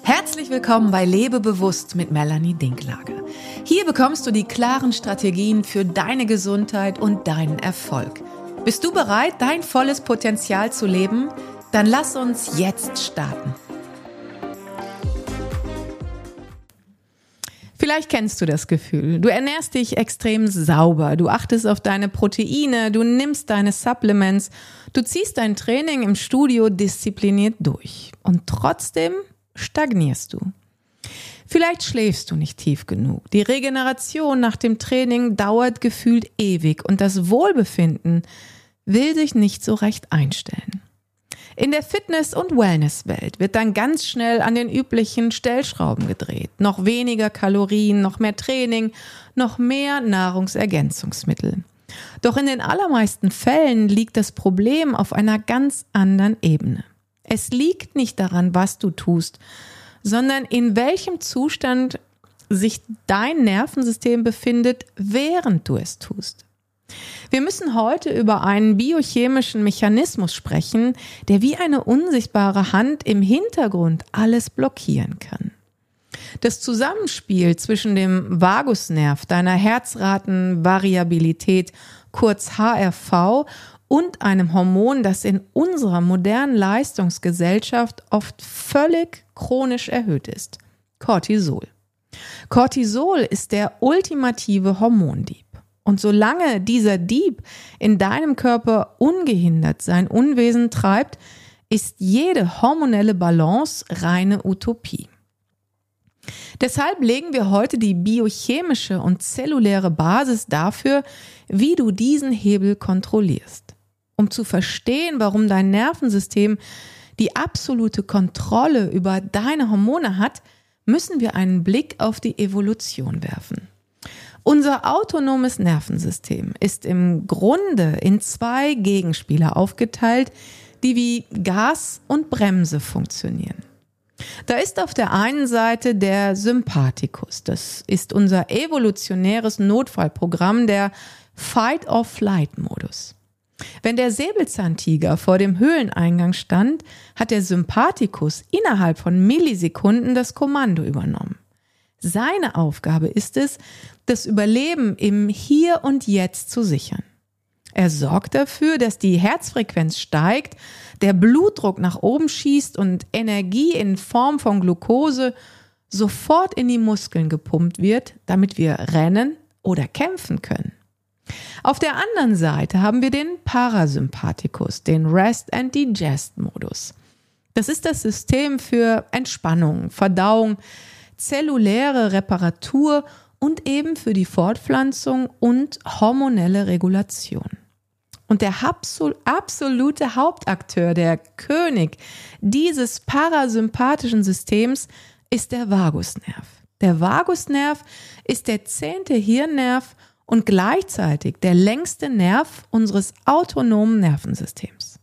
Herzlich willkommen bei Lebe bewusst mit Melanie Dinklage. Hier bekommst du die klaren Strategien für deine Gesundheit und deinen Erfolg. Bist du bereit, dein volles Potenzial zu leben? Dann lass uns jetzt starten. Vielleicht kennst du das Gefühl. Du ernährst dich extrem sauber, du achtest auf deine Proteine, du nimmst deine Supplements, du ziehst dein Training im Studio diszipliniert durch. Und trotzdem stagnierst du. Vielleicht schläfst du nicht tief genug. Die Regeneration nach dem Training dauert gefühlt ewig und das Wohlbefinden will sich nicht so recht einstellen. In der Fitness- und Wellnesswelt wird dann ganz schnell an den üblichen Stellschrauben gedreht. Noch weniger Kalorien, noch mehr Training, noch mehr Nahrungsergänzungsmittel. Doch in den allermeisten Fällen liegt das Problem auf einer ganz anderen Ebene. Es liegt nicht daran, was du tust, sondern in welchem Zustand sich dein Nervensystem befindet, während du es tust. Wir müssen heute über einen biochemischen Mechanismus sprechen, der wie eine unsichtbare Hand im Hintergrund alles blockieren kann. Das Zusammenspiel zwischen dem Vagusnerv, deiner Herzratenvariabilität, kurz HRV, und einem Hormon, das in unserer modernen Leistungsgesellschaft oft völlig chronisch erhöht ist: Cortisol. Cortisol ist der ultimative Hormondieb. Und solange dieser Dieb in deinem Körper ungehindert sein Unwesen treibt, ist jede hormonelle Balance reine Utopie. Deshalb legen wir heute die biochemische und zelluläre Basis dafür, wie du diesen Hebel kontrollierst. Um zu verstehen, warum dein Nervensystem die absolute Kontrolle über deine Hormone hat, müssen wir einen Blick auf die Evolution werfen. Unser autonomes Nervensystem ist im Grunde in zwei Gegenspieler aufgeteilt, die wie Gas und Bremse funktionieren. Da ist auf der einen Seite der Sympathikus. Das ist unser evolutionäres Notfallprogramm, der Fight-or-Flight-Modus. Wenn der Säbelzahntiger vor dem Höhleneingang stand, hat der Sympathikus innerhalb von Millisekunden das Kommando übernommen. Seine Aufgabe ist es, das Überleben im Hier und Jetzt zu sichern. Er sorgt dafür, dass die Herzfrequenz steigt, der Blutdruck nach oben schießt und Energie in Form von Glucose sofort in die Muskeln gepumpt wird, damit wir rennen oder kämpfen können. Auf der anderen Seite haben wir den Parasympathikus, den Rest-and-Digest-Modus. Das ist das System für Entspannung, Verdauung, zelluläre Reparatur und eben für die Fortpflanzung und hormonelle Regulation. Und der absolute Hauptakteur, der König dieses parasympathischen Systems ist der Vagusnerv. Der Vagusnerv ist der 10. Hirnnerv und gleichzeitig der längste Nerv unseres autonomen Nervensystems.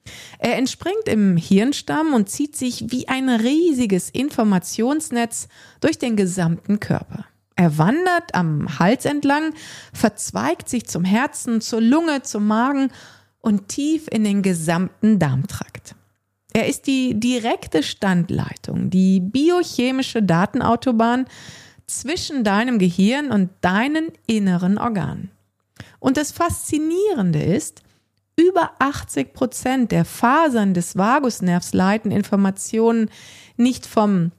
Er entspringt im Hirnstamm und zieht sich wie ein riesiges Informationsnetz durch den gesamten Körper. Er wandert am Hals entlang, verzweigt sich zum Herzen, zur Lunge, zum Magen und tief in den gesamten Darmtrakt. Er ist die direkte Standleitung, die biochemische Datenautobahn zwischen deinem Gehirn und deinen inneren Organen. Und das Faszinierende ist, über 80% der Fasern des Vagusnervs leiten Informationen nicht vom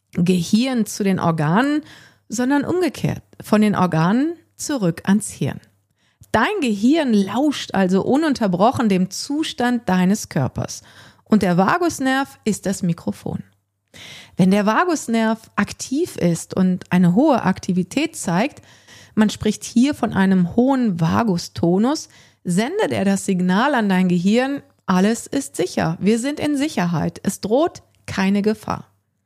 Gehirn zu den Organen, sondern umgekehrt, von den Organen zurück ans Hirn. Dein Gehirn lauscht also ununterbrochen dem Zustand deines Körpers und der Vagusnerv ist das Mikrofon. Wenn der Vagusnerv aktiv ist und eine hohe Aktivität zeigt, man spricht hier von einem hohen Vagustonus, sendet er das Signal an dein Gehirn: alles ist sicher, wir sind in Sicherheit, es droht keine Gefahr.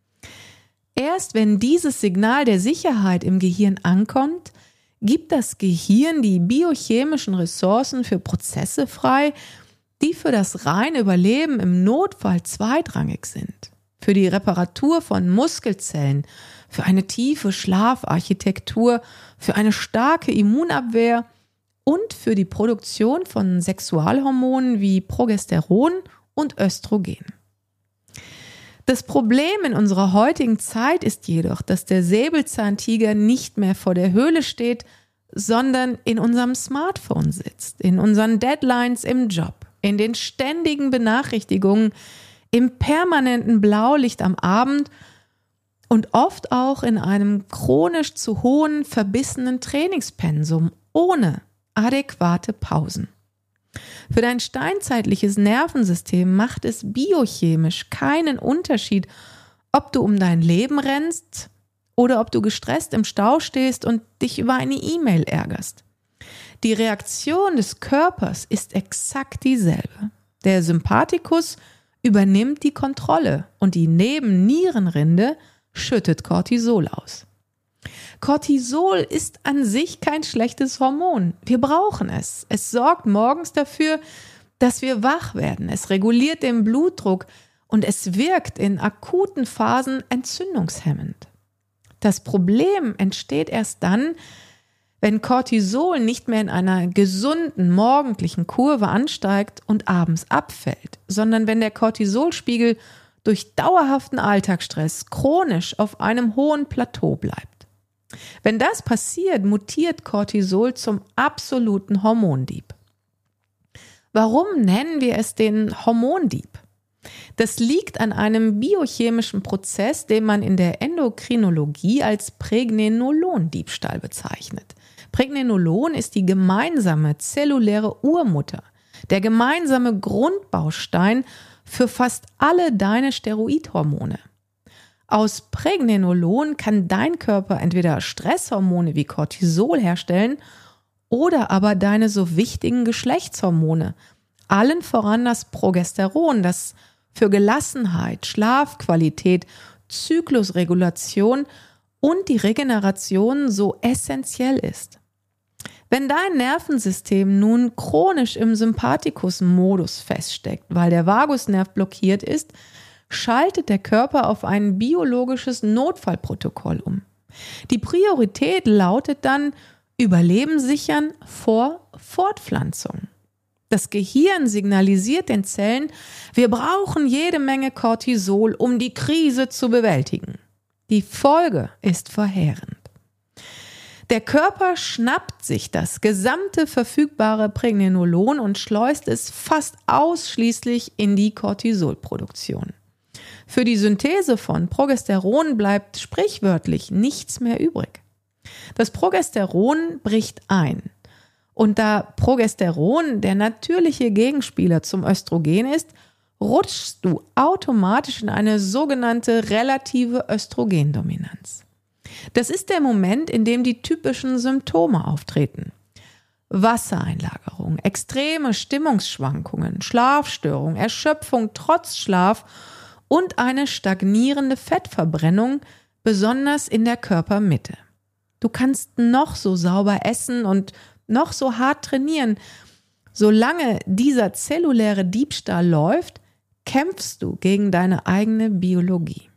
Erst wenn dieses Signal der Sicherheit im Gehirn ankommt, gibt das Gehirn die biochemischen Ressourcen für Prozesse frei, die für das reine Überleben im Notfall zweitrangig sind. Für die Reparatur von Muskelzellen, für eine tiefe Schlafarchitektur, für eine starke Immunabwehr und für die Produktion von Sexualhormonen wie Progesteron und Östrogen. Das Problem in unserer heutigen Zeit ist jedoch, dass der Säbelzahntiger nicht mehr vor der Höhle steht, sondern in unserem Smartphone sitzt, in unseren Deadlines im Job, in den ständigen Benachrichtigungen, im permanenten Blaulicht am Abend und oft auch in einem chronisch zu hohen, verbissenen Trainingspensum ohne adäquate Pausen. Für dein steinzeitliches Nervensystem macht es biochemisch keinen Unterschied, ob du um dein Leben rennst oder ob du gestresst im Stau stehst und dich über eine E-Mail ärgerst. Die Reaktion des Körpers ist exakt dieselbe. Der Sympathikus übernimmt die Kontrolle und die Nebennierenrinde schüttet Cortisol aus. Cortisol ist an sich kein schlechtes Hormon. Wir brauchen es. Es sorgt morgens dafür, dass wir wach werden. Es reguliert den Blutdruck und es wirkt in akuten Phasen entzündungshemmend. Das Problem entsteht erst dann, wenn Cortisol nicht mehr in einer gesunden morgendlichen Kurve ansteigt und abends abfällt, sondern wenn der Cortisolspiegel durch dauerhaften Alltagsstress chronisch auf einem hohen Plateau bleibt. Wenn das passiert, mutiert Cortisol zum absoluten Hormondieb. Warum nennen wir es den Hormondieb? Das liegt an einem biochemischen Prozess, den man in der Endokrinologie als Pregnenolon-Diebstahl bezeichnet. Pregnenolon ist die gemeinsame zelluläre Urmutter, der gemeinsame Grundbaustein für fast alle deine Steroidhormone. Aus Pregnenolon kann dein Körper entweder Stresshormone wie Cortisol herstellen oder aber deine so wichtigen Geschlechtshormone, allen voran das Progesteron, das für Gelassenheit, Schlafqualität, Zyklusregulation und die Regeneration so essentiell ist. Wenn dein Nervensystem nun chronisch im Sympathikus-Modus feststeckt, weil der Vagusnerv blockiert ist, schaltet der Körper auf ein biologisches Notfallprotokoll um. Die Priorität lautet dann Überleben sichern vor Fortpflanzung. Das Gehirn signalisiert den Zellen, wir brauchen jede Menge Cortisol, um die Krise zu bewältigen. Die Folge ist verheerend. Der Körper schnappt sich das gesamte verfügbare Pregnenolon und schleust es fast ausschließlich in die Cortisolproduktion. Für die Synthese von Progesteron bleibt sprichwörtlich nichts mehr übrig. Das Progesteron bricht ein. Und da Progesteron der natürliche Gegenspieler zum Östrogen ist, rutschst du automatisch in eine sogenannte relative Östrogendominanz. Das ist der Moment, in dem die typischen Symptome auftreten. Wassereinlagerung, extreme Stimmungsschwankungen, Schlafstörung, Erschöpfung trotz Schlaf und eine stagnierende Fettverbrennung, besonders in der Körpermitte. Du kannst noch so sauber essen und noch so hart trainieren. Solange dieser zelluläre Diebstahl läuft, kämpfst du gegen deine eigene Biologie.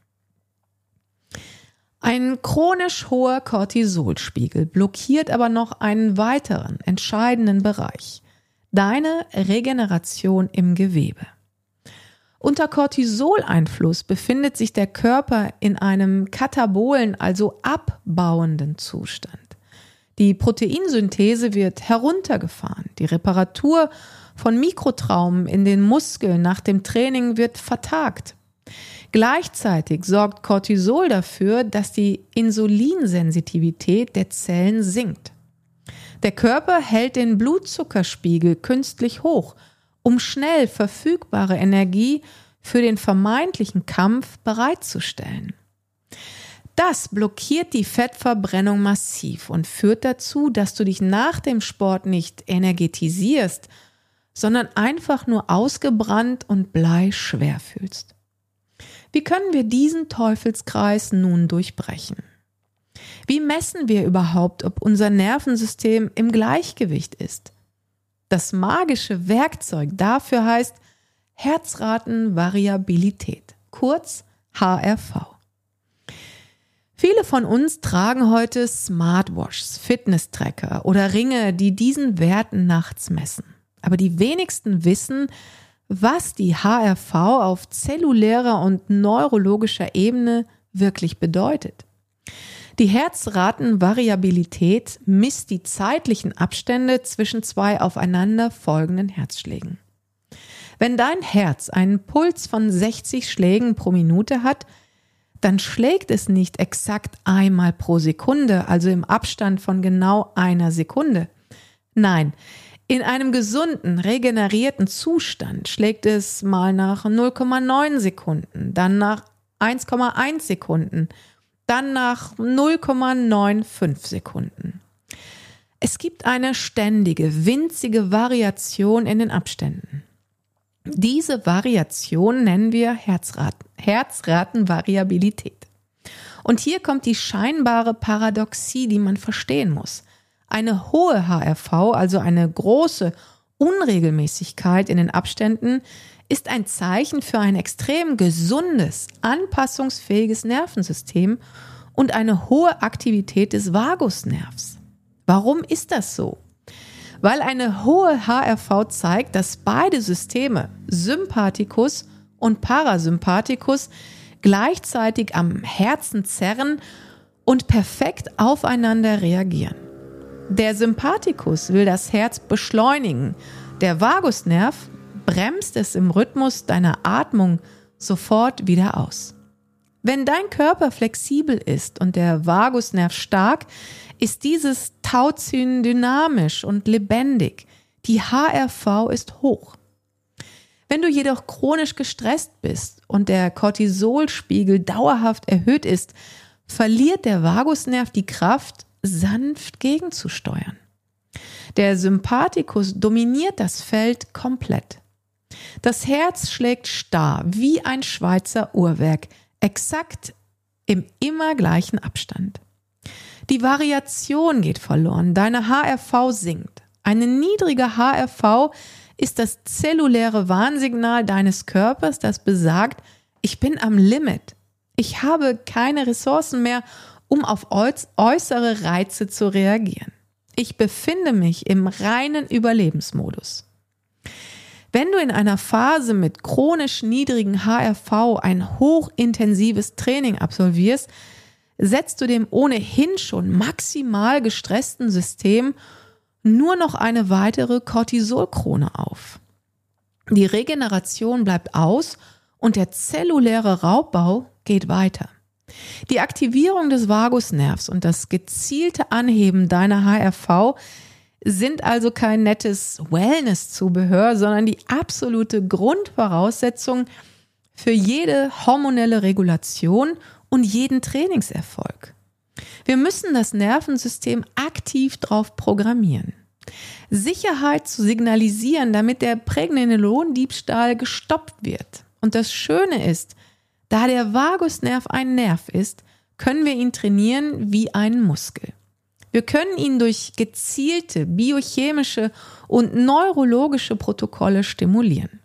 Ein chronisch hoher Cortisolspiegel blockiert aber noch einen weiteren entscheidenden Bereich: deine Regeneration im Gewebe. Unter Cortisoleinfluss befindet sich der Körper in einem katabolen, also abbauenden Zustand. Die Proteinsynthese wird heruntergefahren. Die Reparatur von Mikrotraumen in den Muskeln nach dem Training wird vertagt. Gleichzeitig sorgt Cortisol dafür, dass die Insulinsensitivität der Zellen sinkt. Der Körper hält den Blutzuckerspiegel künstlich hoch, um schnell verfügbare Energie für den vermeintlichen Kampf bereitzustellen. Das blockiert die Fettverbrennung massiv und führt dazu, dass du dich nach dem Sport nicht energetisierst, sondern einfach nur ausgebrannt und bleischwer fühlst. Wie können wir diesen Teufelskreis nun durchbrechen? Wie messen wir überhaupt, ob unser Nervensystem im Gleichgewicht ist? Das magische Werkzeug dafür heißt Herzratenvariabilität, kurz HRV. Viele von uns tragen heute Smartwatches, Fitness-Tracker oder Ringe, die diesen Werten nachts messen. Aber die wenigsten wissen, was die HRV auf zellulärer und neurologischer Ebene wirklich bedeutet. Die Herzratenvariabilität misst die zeitlichen Abstände zwischen zwei aufeinander folgenden Herzschlägen. Wenn dein Herz einen Puls von 60 Schlägen pro Minute hat, dann schlägt es nicht exakt einmal pro Sekunde, also im Abstand von genau einer Sekunde. Nein, in einem gesunden, regenerierten Zustand schlägt es mal nach 0,9 Sekunden, dann nach 1,1 Sekunden, dann nach 0,95 Sekunden. Es gibt eine ständige, winzige Variation in den Abständen. Diese Variation nennen wir Herzratenvariabilität. Und hier kommt die scheinbare Paradoxie, die man verstehen muss. Eine hohe HRV, also eine große Unregelmäßigkeit in den Abständen, ist ein Zeichen für ein extrem gesundes, anpassungsfähiges Nervensystem und eine hohe Aktivität des Vagusnervs. Warum ist das so? Weil eine hohe HRV zeigt, dass beide Systeme, Sympathikus und Parasympathikus, gleichzeitig am Herzen zerren und perfekt aufeinander reagieren. Der Sympathikus will das Herz beschleunigen, der Vagusnerv bremst es im Rhythmus deiner Atmung sofort wieder aus. Wenn dein Körper flexibel ist und der Vagusnerv stark, ist dieses Tauziehen dynamisch und lebendig. Die HRV ist hoch. Wenn du jedoch chronisch gestresst bist und der Cortisolspiegel dauerhaft erhöht ist, verliert der Vagusnerv die Kraft, sanft gegenzusteuern. Der Sympathikus dominiert das Feld komplett. Das Herz schlägt starr wie ein Schweizer Uhrwerk, exakt im immer gleichen Abstand. Die Variation geht verloren, deine HRV sinkt. Eine niedrige HRV ist das zelluläre Warnsignal deines Körpers, das besagt, ich bin am Limit. Ich habe keine Ressourcen mehr, um auf äußere Reize zu reagieren. Ich befinde mich im reinen Überlebensmodus. Wenn du in einer Phase mit chronisch niedrigen HRV ein hochintensives Training absolvierst, setzt du dem ohnehin schon maximal gestressten System nur noch eine weitere Cortisolkrone auf. Die Regeneration bleibt aus und der zelluläre Raubbau geht weiter. Die Aktivierung des Vagusnervs und das gezielte Anheben deiner HRV sind also kein nettes Wellness-Zubehör, sondern die absolute Grundvoraussetzung für jede hormonelle Regulation und jeden Trainingserfolg. Wir müssen das Nervensystem aktiv drauf programmieren. Sicherheit zu signalisieren, damit der Pregnenolondiebstahl gestoppt wird. Und das Schöne ist, da der Vagusnerv ein Nerv ist, können wir ihn trainieren wie einen Muskel. Wir können ihn durch gezielte biochemische und neurologische Protokolle stimulieren.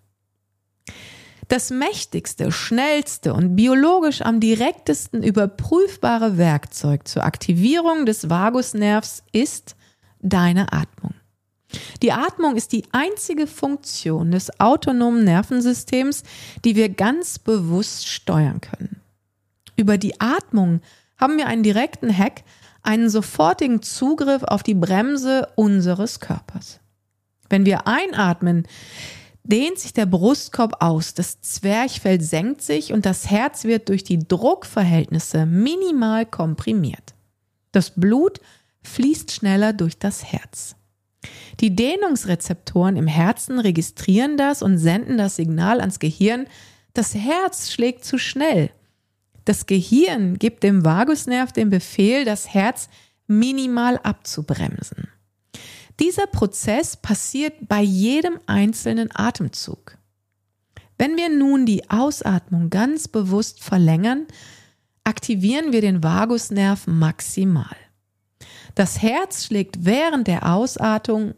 Das mächtigste, schnellste und biologisch am direktesten überprüfbare Werkzeug zur Aktivierung des Vagusnervs ist deine Atmung. Die Atmung ist die einzige Funktion des autonomen Nervensystems, die wir ganz bewusst steuern können. Über die Atmung haben wir einen direkten Hack, einen sofortigen Zugriff auf die Bremse unseres Körpers. Wenn wir einatmen, dehnt sich der Brustkorb aus, das Zwerchfell senkt sich und das Herz wird durch die Druckverhältnisse minimal komprimiert. Das Blut fließt schneller durch das Herz. Die Dehnungsrezeptoren im Herzen registrieren das und senden das Signal ans Gehirn, das Herz schlägt zu schnell. Das Gehirn gibt dem Vagusnerv den Befehl, das Herz minimal abzubremsen. Dieser Prozess passiert bei jedem einzelnen Atemzug. Wenn wir nun die Ausatmung ganz bewusst verlängern, aktivieren wir den Vagusnerv maximal. Das Herz schlägt während der Ausatmung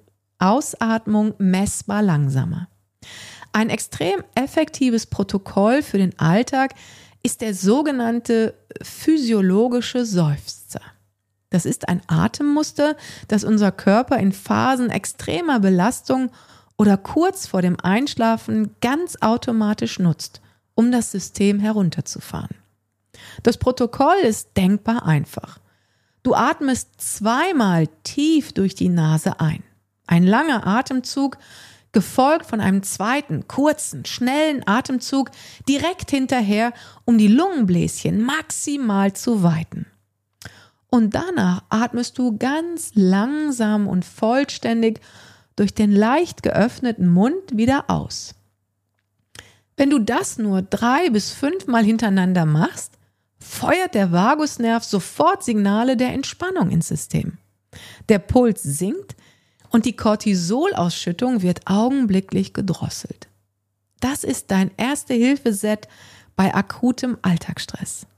messbar langsamer. Ein extrem effektives Protokoll für den Alltag ist der sogenannte physiologische Seufzer. Das ist ein Atemmuster, das unser Körper in Phasen extremer Belastung oder kurz vor dem Einschlafen ganz automatisch nutzt, um das System herunterzufahren. Das Protokoll ist denkbar einfach. Du atmest 2-mal tief durch die Nase ein. Ein langer Atemzug, gefolgt von einem zweiten, kurzen, schnellen Atemzug direkt hinterher, um die Lungenbläschen maximal zu weiten. Und danach atmest du ganz langsam und vollständig durch den leicht geöffneten Mund wieder aus. Wenn du das nur 3 bis 5 Mal hintereinander machst, feuert der Vagusnerv sofort Signale der Entspannung ins System. Der Puls sinkt und die Cortisolausschüttung wird augenblicklich gedrosselt. Das ist dein Erste-Hilfe-Set bei akutem Alltagsstress.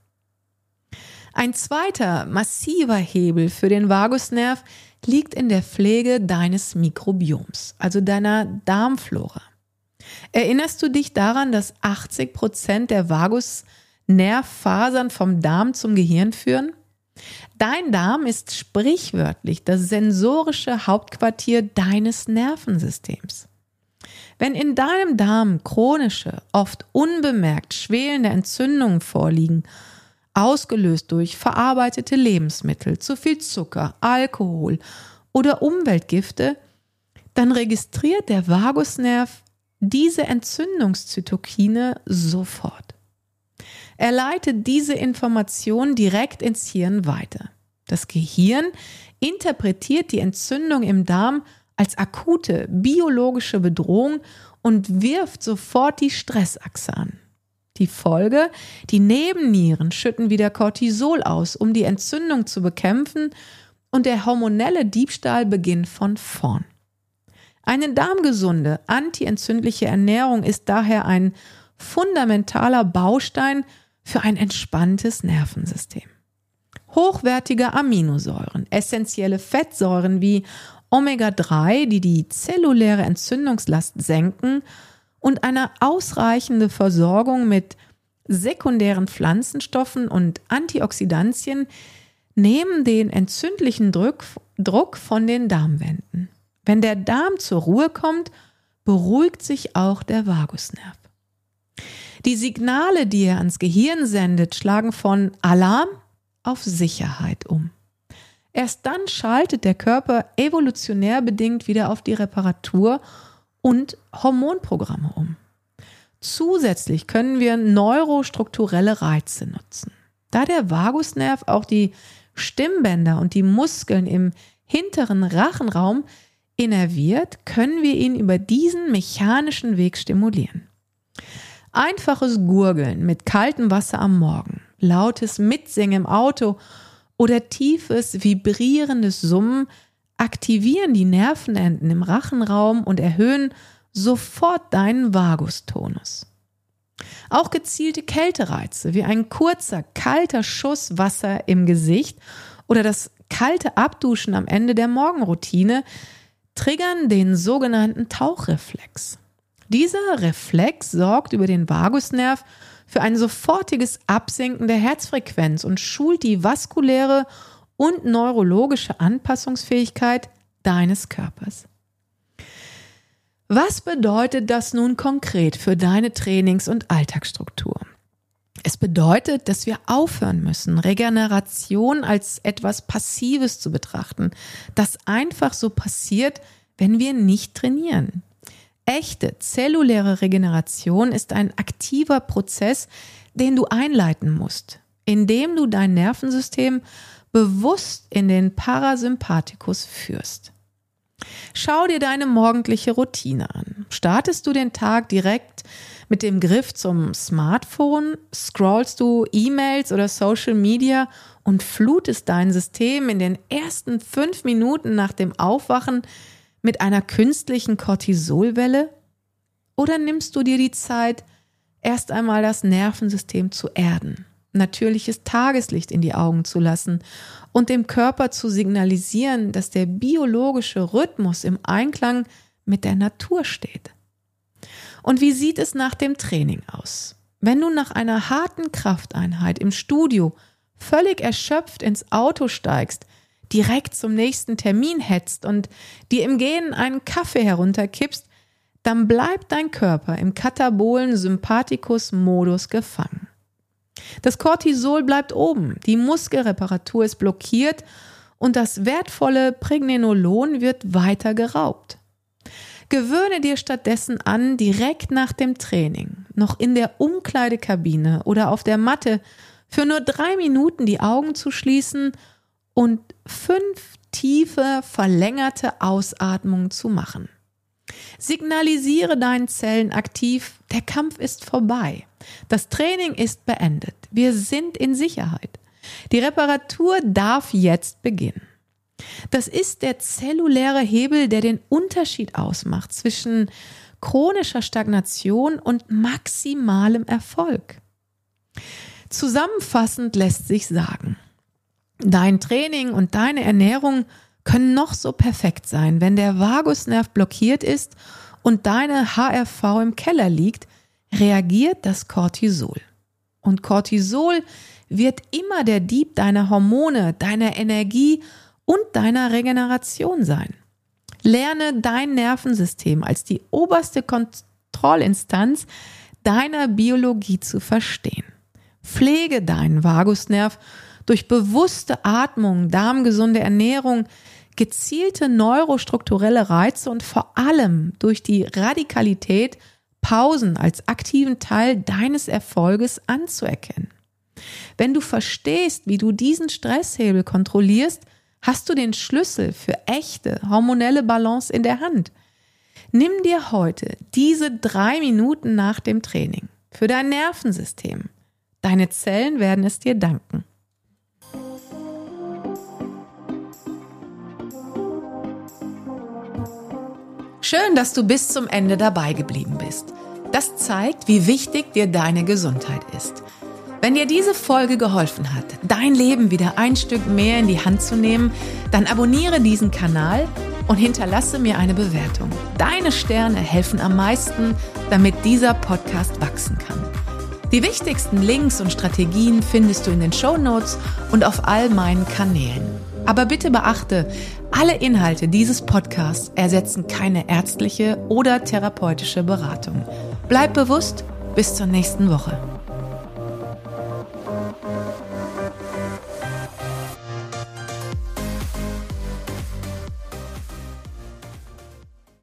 Ein zweiter massiver Hebel für den Vagusnerv liegt in der Pflege deines Mikrobioms, also deiner Darmflora. Erinnerst du dich daran, dass 80% der Vagusnervfasern vom Darm zum Gehirn führen? Dein Darm ist sprichwörtlich das sensorische Hauptquartier deines Nervensystems. Wenn in deinem Darm chronische, oft unbemerkt schwelende Entzündungen vorliegen, ausgelöst durch verarbeitete Lebensmittel, zu viel Zucker, Alkohol oder Umweltgifte, dann registriert der Vagusnerv diese Entzündungszytokine sofort. Er leitet diese Information direkt ins Hirn weiter. Das Gehirn interpretiert die Entzündung im Darm als akute biologische Bedrohung und wirft sofort die Stressachse an. Die Folge: die Nebennieren schütten wieder Cortisol aus, um die Entzündung zu bekämpfen, und der hormonelle Diebstahl beginnt von vorn. Eine darmgesunde, antientzündliche Ernährung ist daher ein fundamentaler Baustein für ein entspanntes Nervensystem. Hochwertige Aminosäuren, essentielle Fettsäuren wie Omega-3, die die zelluläre Entzündungslast senken, und eine ausreichende Versorgung mit sekundären Pflanzenstoffen und Antioxidantien nehmen den entzündlichen Druck von den Darmwänden. Wenn der Darm zur Ruhe kommt, beruhigt sich auch der Vagusnerv. Die Signale, die er ans Gehirn sendet, schlagen von Alarm auf Sicherheit um. Erst dann schaltet der Körper evolutionär bedingt wieder auf die Reparatur und Hormonprogramme um. Zusätzlich können wir neurostrukturelle Reize nutzen. Da der Vagusnerv auch die Stimmbänder und die Muskeln im hinteren Rachenraum innerviert, können wir ihn über diesen mechanischen Weg stimulieren. Einfaches Gurgeln mit kaltem Wasser am Morgen, lautes Mitsingen im Auto oder tiefes, vibrierendes Summen aktivieren die Nervenenden im Rachenraum und erhöhen sofort deinen Vagustonus. Auch gezielte Kältereize wie ein kurzer, kalter Schuss Wasser im Gesicht oder das kalte Abduschen am Ende der Morgenroutine triggern den sogenannten Tauchreflex. Dieser Reflex sorgt über den Vagusnerv für ein sofortiges Absinken der Herzfrequenz und schult die vaskuläre und neurologische Anpassungsfähigkeit deines Körpers. Was bedeutet das nun konkret für deine Trainings- und Alltagsstruktur? Es bedeutet, dass wir aufhören müssen, Regeneration als etwas Passives zu betrachten, das einfach so passiert, wenn wir nicht trainieren. Echte zelluläre Regeneration ist ein aktiver Prozess, den du einleiten musst, indem du dein Nervensystem bewusst in den Parasympathikus führst. Schau dir deine morgendliche Routine an. Startest du den Tag direkt mit dem Griff zum Smartphone, scrollst du E-Mails oder Social Media und flutest dein System in den ersten 5 Minuten nach dem Aufwachen mit einer künstlichen Cortisolwelle? Oder nimmst du dir die Zeit, erst einmal das Nervensystem zu erden, natürliches Tageslicht in die Augen zu lassen und dem Körper zu signalisieren, dass der biologische Rhythmus im Einklang mit der Natur steht? Und wie sieht es nach dem Training aus? Wenn du nach einer harten Krafteinheit im Studio völlig erschöpft ins Auto steigst, direkt zum nächsten Termin hetzt und dir im Gehen einen Kaffee herunterkippst, dann bleibt dein Körper im katabolen Sympathikus-Modus gefangen. Das Cortisol bleibt oben, die Muskelreparatur ist blockiert und das wertvolle Pregnenolon wird weiter geraubt. Gewöhne dir stattdessen an, direkt nach dem Training, noch in der Umkleidekabine oder auf der Matte für nur 3 Minuten die Augen zu schließen und 5 tiefe, verlängerte Ausatmungen zu machen. Signalisiere deinen Zellen aktiv, der Kampf ist vorbei. Das Training ist beendet. Wir sind in Sicherheit. Die Reparatur darf jetzt beginnen. Das ist der zelluläre Hebel, der den Unterschied ausmacht zwischen chronischer Stagnation und maximalem Erfolg. Zusammenfassend lässt sich sagen, dein Training und deine Ernährung können noch so perfekt sein, wenn der Vagusnerv blockiert ist und deine HRV im Keller liegt, reagiert das Cortisol. Und Cortisol wird immer der Dieb deiner Hormone, deiner Energie und deiner Regeneration sein. Lerne dein Nervensystem als die oberste Kontrollinstanz deiner Biologie zu verstehen. Pflege deinen Vagusnerv durch bewusste Atmung, darmgesunde Ernährung, gezielte neurostrukturelle Reize und vor allem durch die Radikalität, Pausen als aktiven Teil deines Erfolges anzuerkennen. Wenn du verstehst, wie du diesen Stresshebel kontrollierst, hast du den Schlüssel für echte hormonelle Balance in der Hand. Nimm dir heute diese 3 Minuten nach dem Training für dein Nervensystem. Deine Zellen werden es dir danken. Schön, dass du bis zum Ende dabei geblieben bist. Das zeigt, wie wichtig dir deine Gesundheit ist. Wenn dir diese Folge geholfen hat, dein Leben wieder ein Stück mehr in die Hand zu nehmen, dann abonniere diesen Kanal und hinterlasse mir eine Bewertung. Deine Sterne helfen am meisten, damit dieser Podcast wachsen kann. Die wichtigsten Links und Strategien findest du in den Shownotes und auf all meinen Kanälen. Aber bitte beachte, alle Inhalte dieses Podcasts ersetzen keine ärztliche oder therapeutische Beratung. Bleib bewusst, bis zur nächsten Woche.